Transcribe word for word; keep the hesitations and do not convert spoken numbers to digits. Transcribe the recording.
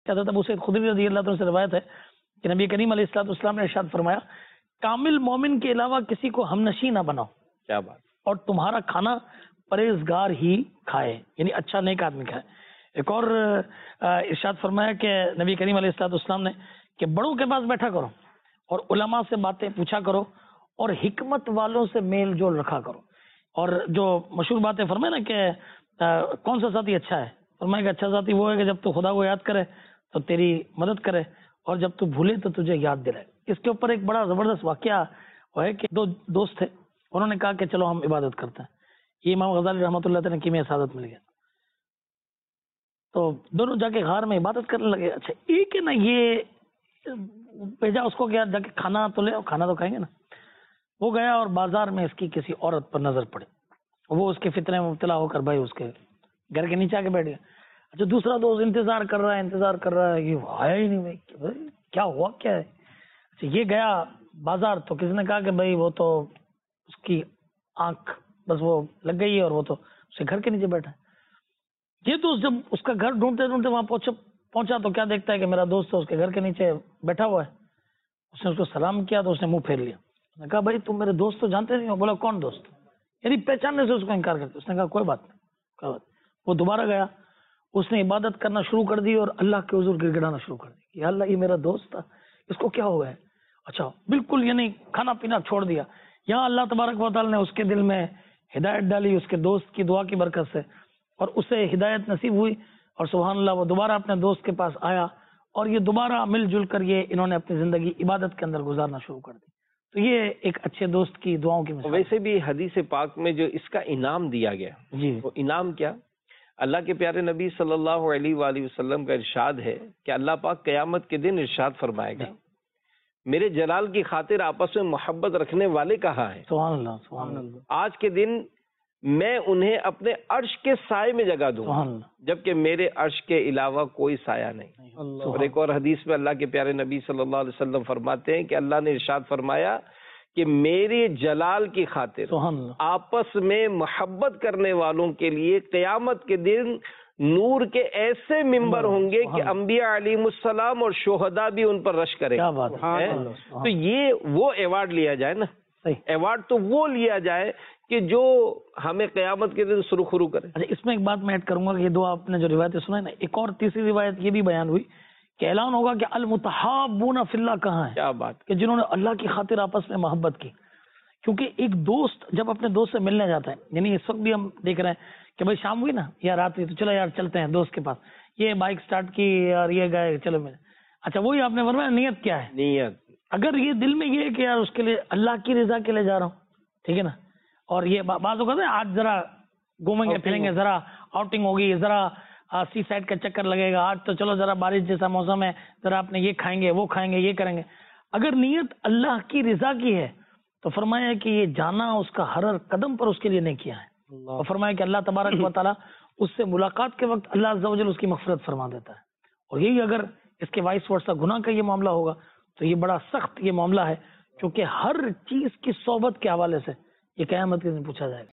حضرت ابو سعید خدری رضی اللہ عنہ سے روایت ہے کہ نبی کریم علیہ الصلوۃ والسلام نے ارشاد فرمایا کامل مومن کے علاوہ کسی کو ہمنشیں نہ بناؤ. کیا بات. اور تمہارا کھانا پرہیزگار ہی کھائے، یعنی اچھا نیک آدمی کھائے. ایک اور ارشاد فرمایا کہ نبی کریم علیہ الصلوۃ والسلام نے کہ بڑوں کے پاس بیٹھا کرو اور علماء سے باتیں پوچھا کرو اور حکمت والوں سے میل جول رکھا کرو. اور جو مشہور باتیں فرمائے نا کہ کون سا ساتھی اچھا ہے، فرمایا کہ اچھا ساتھی وہ ہے کہ جب تو خدا کو یاد کرے تو تیری مدد کرے اور جب تو بھولے تو تجھے یاد دلائے. اس کے اوپر ایک بڑا زبردست واقعہ ہے کہ دو دوست تھے، انہوں نے کہا کہ چلو ہم عبادت کرتے ہیں. یہ امام غزالی رحمۃ اللہ تعالی نے کیمیا سعادت مل گیا تو دونوں جا کے غار میں عبادت کرنے لگے. اچھا ایک ہے نا یہ بھیجا اس کو کہ جا کے کھانا تو لے، کھانا تو کھائیں گے نا. وہ گیا اور بازار میں اس کی کسی عورت پر نظر پڑی، وہ اس کے فتنے میں مبتلا ہو کر بھائی اس کے گھر کے نیچے آ کے بیٹھ گیا. اچھا دوسرا دوست انتظار کر رہا ہے انتظار کر رہا ہے یہ آیا ہی نہیں. بھائی کیا ہوا کیا ہے؟ اچھا یہ گیا بازار تو کسی نے کہا کہ بھائی وہ تو اس کی آنکھ بس وہ لگ گئی ہے اور وہ تو اس کے گھر کے نیچے بیٹھا ہے. یہ دوست جب اس کا گھر ڈھونڈتے ڈھونڈتے وہاں پہنچا پہنچا تو کیا دیکھتا ہے کہ میرا دوست اس کے گھر کے نیچے بیٹھا ہوا ہے. اس نے اس کو سلام کیا تو اس نے منہ پھیر لیا. اس نے کہا بھائی تم میرے دوست تو جانتے نہیں ہو. بولا کون دوست؟ یعنی پہچاننے سے اس کو انکار کرتے. اس نے کہا کوئی بات نہیں کوئی بات. وہ دوبارہ گیا، اس نے عبادت کرنا شروع کر دی اور اللہ کے حضور گر گڑانا شروع کر دی. یا اللہ یہ میرا دوست تھا، اس کو کیا ہو گیا ہے؟ اچھا بالکل یعنی کھانا پینا چھوڑ دیا. یہاں اللہ تبارک و تعالی نے اس کے دل میں ہدایت ڈالی اس کے دوست کی دعا کی برکت سے اور اسے ہدایت نصیب ہوئی اور سبحان اللہ وہ دوبارہ اپنے دوست کے پاس آیا اور یہ دوبارہ مل جل کر یہ انہوں نے اپنی زندگی عبادت کے اندر گزارنا شروع کر دی. تو یہ ایک اچھے دوست کی دعاؤں کی مثال. ویسے بھی حدیث پاک میں جو اس کا انعام دیا گیا جی وہ انعام کیا؟ اللہ کے پیارے نبی صلی اللہ علیہ وآلہ وسلم کا ارشاد ہے کہ اللہ پاک قیامت کے دن ارشاد فرمائے گا میرے جلال کی خاطر آپس میں محبت رکھنے والے کہاں ہیں؟ سبحان اللہ سبحان اللہ. آج کے دن میں انہیں اپنے عرش کے سائے میں جگہ دوں جبکہ میرے عرش کے علاوہ کوئی سایہ نہیں. اور ایک اور حدیث میں اللہ کے پیارے نبی صلی اللہ علیہ وسلم فرماتے ہیں کہ اللہ نے ارشاد فرمایا کہ میری جلال کی خاطر آپس میں محبت کرنے والوں کے لیے قیامت کے دن نور کے ایسے ممبر ہوں گے کہ انبیاء علیہ السلام اور شہداء بھی ان پر رش کریں. تو یہ وہ ایوارڈ لیا جائے نا، ایوارڈ تو وہ لیا جائے کہ جو ہمیں قیامت کے دن سرخرو کرے. اچھا اس میں ایک بات میں ایڈ کروں گا کہ یہ دو آپ نے جو روایتیں سنائیں نا، ایک اور تیسری روایت یہ بھی بیان ہوئی کہ اعلان ہوگا کہ المتحابون فی اللہ کہاں ہے؟ کیا بات کہ جنہوں نے اللہ کی خاطر آپس میں محبت کی. کیونکہ ایک دوست جب اپنے دوست سے ملنے جاتا ہے، یعنی اس وقت بھی ہم دیکھ رہے ہیں کہ بھائی شام ہوئی نا یا رات ہوئی تو چلو یار چلتے ہیں دوست کے پاس، یہ بائک سٹارٹ کی اور یہ گئے چلو میں. اچھا وہی آپ نے فرمایا نیت کیا ہے؟ نیت اگر یہ دل میں یہ ہے کہ یار اس کے لیے اللہ کی رضا کے لیے جا رہا ہوں، ٹھیک ہے نا، اور یہ بعض اوقات آج ذرا گھومیں گے پھریں گے، ذرا آؤٹنگ ہوگی، ذرا سی سائڈ کا چکر لگے گا، آج تو چلو ذرا بارش جیسا موسم ہے ذرا آپ نے یہ کھائیں گے وہ کھائیں گے یہ کریں گے. اگر نیت اللہ کی رضا کی ہے تو فرمایا کہ یہ جانا اس کا ہر ہر قدم پر اس کے لیے نہیں کیا ہے. اور فرمایا کہ اللہ تبارک و تعالیٰ اس سے ملاقات کے وقت اللہ عز و جل اس کی مغفرت فرما دیتا ہے. اور یہی اگر اس کے وائس ورثہ گناہ کا یہ معاملہ ہوگا تو یہ بڑا سخت یہ معاملہ ہے، کیونکہ ہر چیز کی صحبت کے حوالے سے یہ قیامت کے دن پوچھا جائے گا.